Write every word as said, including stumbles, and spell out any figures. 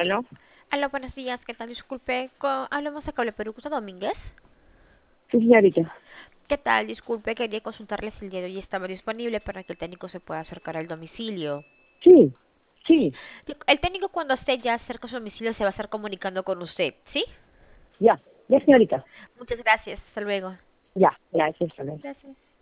¿Aló? Hola, buenos días, ¿qué tal? Disculpe, co- hablamos de Cable Perú, ¿Gustavo Domínguez? Sí, señorita. ¿Qué tal? Disculpe, quería consultarle si el día de hoy estaba disponible para que el técnico se pueda acercar al domicilio. Sí, sí, El técnico cuando esté ya cerca de su domicilio se va a estar comunicando con usted, ¿sí? ya, ya, señorita. Muchas gracias, hasta luego. Ya, gracias, hasta luego. Gracias.